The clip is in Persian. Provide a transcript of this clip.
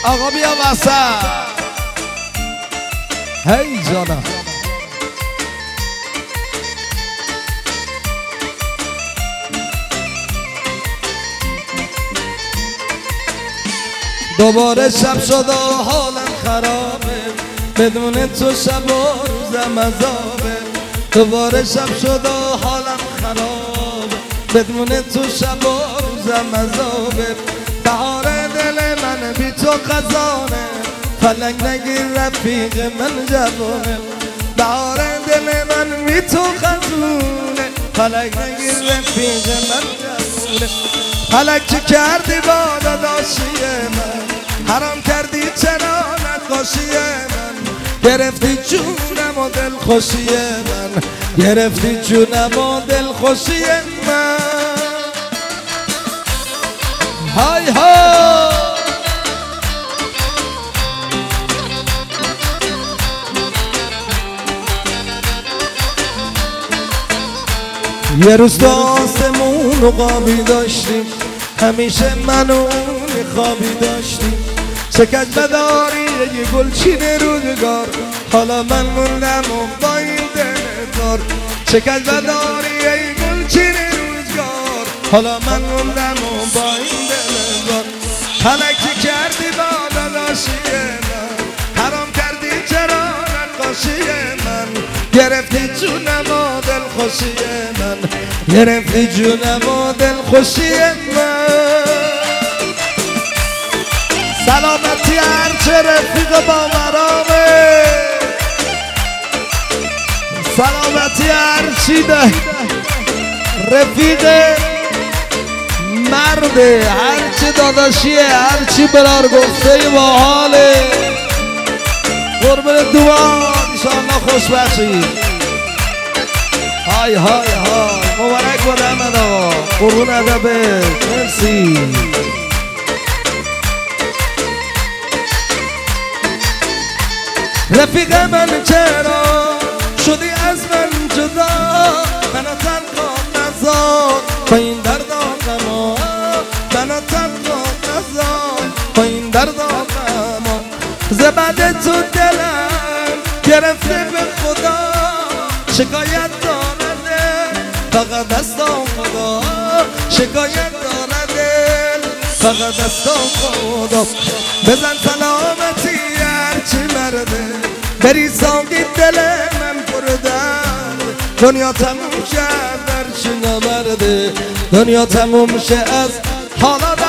آقا بیا وسط. هی جانم دوباره شب شد و حالم خرابه، بدون تو شب و روزم عذابه. دوباره شب شد و حالم خرابه، بدون تو شب و روزم عذابه. بهار دل من بی تو خزانه، فلک نگیر رفیق من جوانه. بهار دل من بی تو خزونه، فلک نگیر رفیق من جوانه. فلک چه کردی با داداشی من، حرام کردی چرا نقاشی من. گرفتی جونم و دل خوشی من، گرفتی جونم و دل خوشی من. های های یه روز تو آسمون و قابی داشتیم، همیشه من و اون خوابی داشتیم. چکج بداری یه گلچین روزگار، حالا من موندم و با این دلدار. چکج بداری یه گلچین روزگار، حالا من موندم و با این دلدار. حلکی کردی با داداشی من، حرام کردی چرا نقاشی من. گرفتی جونم و دل خوشی من، گرفتی جونم و دل خوشی من. سلامتی هرچه رفیق با مرامه، سلامتی هرچی ده رفیق مرده، هرچی داداشیه، هرچی برار گفته با حاله. قربون دوان ایشالله خوش باشید. های های های مبارک با احمد آقا، قربون ادبه، مرسی. رفیق من چرا شدی از من جدا، منو تنها نذار با این درد و غما. منو تنها نذار با این درد و غما. زبد تو دلم گرفته به خدا، شکایت دارده فقط دستم خدا. شکایت دارده فقط دستم خدا. بزن سلامتی هرچی مرده، بری ساگی دل من پردن. دنیا تموم شد هرچی نمرده، دنیا تموم شه از حالا